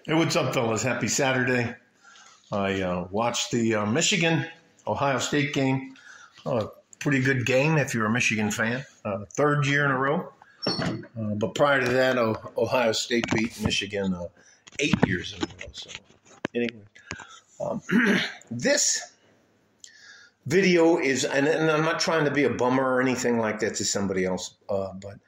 Hey, what's up, fellas? Happy Saturday. I watched the Michigan-Ohio State game. Pretty good game if you're a Michigan fan. Third year in a row. But prior to that, Ohio State beat Michigan 8 years in a row. So anyway, this video is, and I'm not trying to be a bummer or anything like that to somebody else, but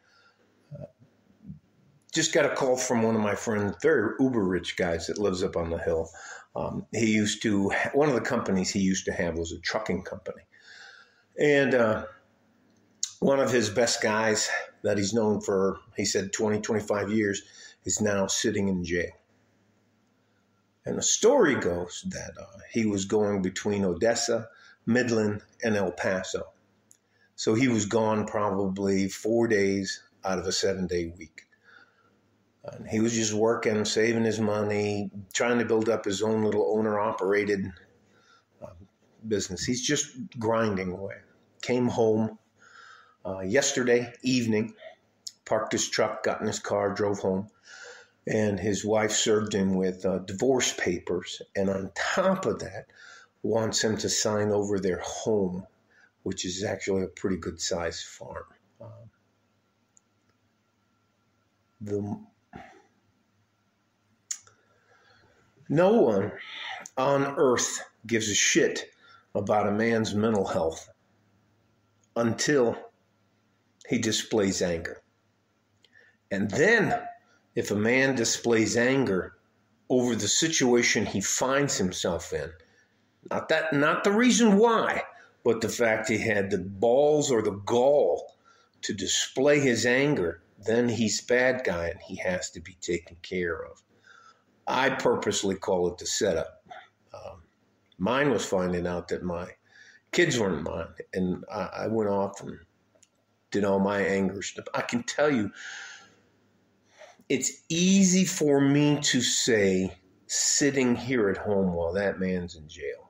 just got a call from one of my friends, very uber rich guys that lives up on the hill. One of the companies he used to have was a trucking company. And one of his best guys that he's known for, he said, 20, 25 years, is now sitting in jail. And the story goes that he was going between Odessa, Midland, and El Paso. So he was gone probably 4 days out of a 7-day week. And he was just working, saving his money, trying to build up his own little owner-operated business. He's just grinding away. Came home yesterday evening, parked his truck, got in his car, drove home, and his wife served him with divorce papers. And on top of that, wants him to sign over their home, which is actually a pretty good-sized farm. No one on earth gives a shit about a man's mental health until he displays anger. And then, if a man displays anger over the situation he finds himself in, not the reason why, but the fact he had the balls or the gall to display his anger, then he's bad guy and he has to be taken care of. I purposely call it the setup. Mine was finding out that my kids weren't mine, and I went off and did all my anger stuff. I can tell you, it's easy for me to say sitting here at home while that man's in jail.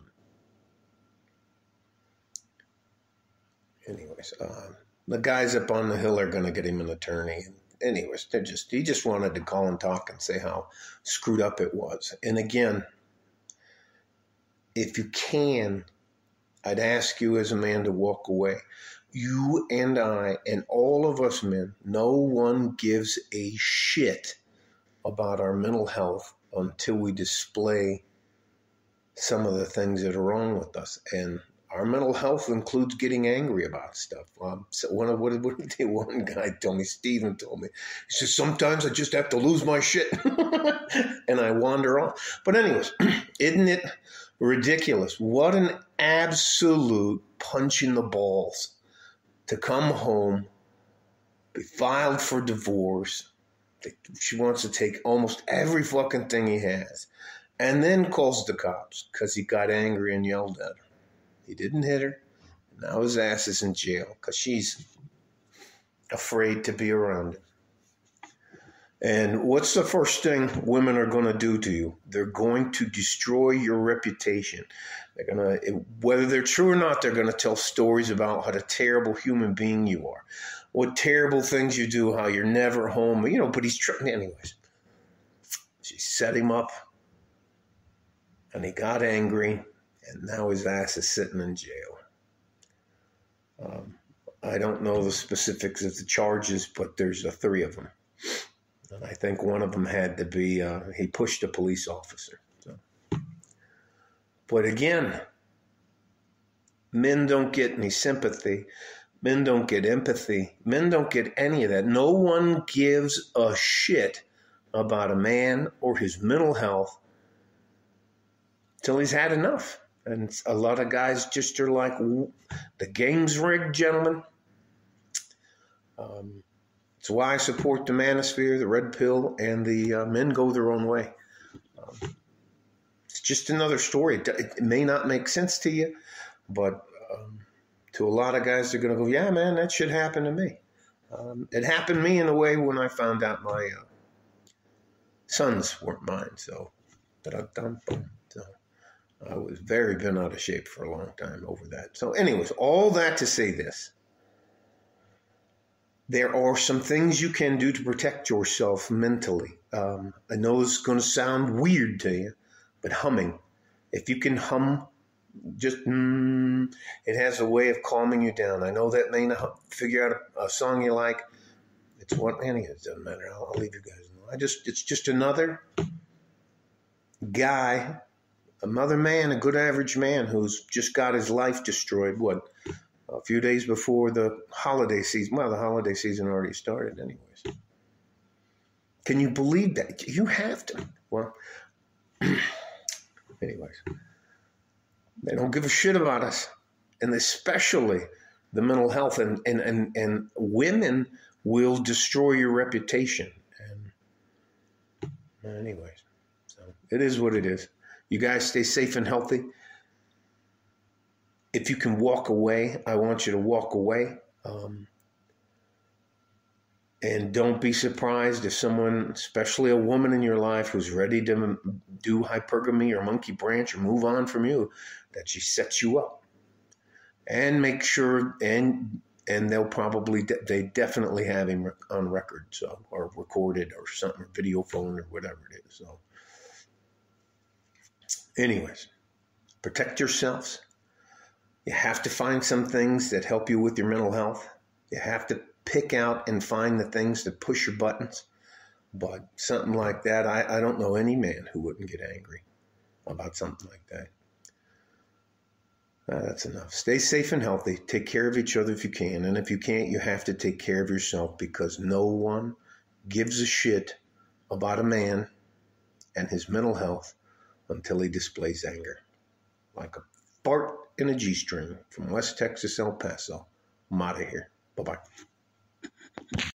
The guys up on the hill are going to get him an attorney. Anyways, he just wanted to call and talk and say how screwed up it was. And again, if you can, I'd ask you as a man to walk away. You and I and all of us men, no one gives a shit about our mental health until we display some of the things that are wrong with us. And our mental health includes getting angry about stuff. So one guy told me, Steven told me, he says, sometimes I just have to lose my shit and I wander off. But anyways, isn't it ridiculous? What an absolute punch in the balls to come home, be filed for divorce. She wants to take almost every fucking thing he has and then calls the cops because he got angry and yelled at her. He didn't hit her. Now his ass is in jail because she's afraid to be around him. And what's the first thing women are going to do to you? They're going to destroy your reputation. They're going to, whether they're true or not, they're going to tell stories about what a terrible human being you are, what terrible things you do, how you're never home. But he's trying. Anyways, she set him up, and he got angry. And now his ass is sitting in jail. I don't know the specifics of the charges, but there's 3 of them. And I think one of them had to be, he pushed a police officer. So. But again, men don't get any sympathy. Men don't get empathy. Men don't get any of that. No one gives a shit about a man or his mental health till he's had enough. And a lot of guys just are like, the game's rigged, gentlemen. It's why I support the manosphere, the red pill, and the men go their own way. It's just another story. It may not make sense to you, but to a lot of guys, they're going to go, yeah, man, that should happen to me. It happened to me in a way when I found out my sons weren't mine. So, I was very been out of shape for a long time over that. So anyways, all that to say this. There are some things you can do to protect yourself mentally. I know it's going to sound weird to you, but humming. If you can hum, just it has a way of calming you down. I know that may not figure out a song you like. It's what, anything. It doesn't matter. I'll leave you guys alone. It's just another guy, another man, a good average man who's just got his life destroyed. What? A few days before the holiday season. Well, the holiday season already started anyways. Can you believe that? You have to. Well, anyways. They don't give a shit about us. And especially the mental health. And women will destroy your reputation. And anyways. So it is what it is. You guys stay safe and healthy. If you can walk away, I want you to walk away. And don't be surprised if someone, especially a woman in your life who's ready to do hypergamy or monkey branch or move on from you, that she sets you up. And make sure, and they'll probably, they definitely have him on record, so, or recorded or something, or video phone or whatever it is. So, anyways, protect yourselves. You have to find some things that help you with your mental health. You have to pick out and find the things that push your buttons. But something like that, I don't know any man who wouldn't get angry about something like that. That's enough. Stay safe and healthy. Take care of each other if you can. And if you can't, you have to take care of yourself, because no one gives a shit about a man and his mental health until he displays anger. Like a fart in a G-string from West Texas, El Paso. I'm out of here. Bye-bye.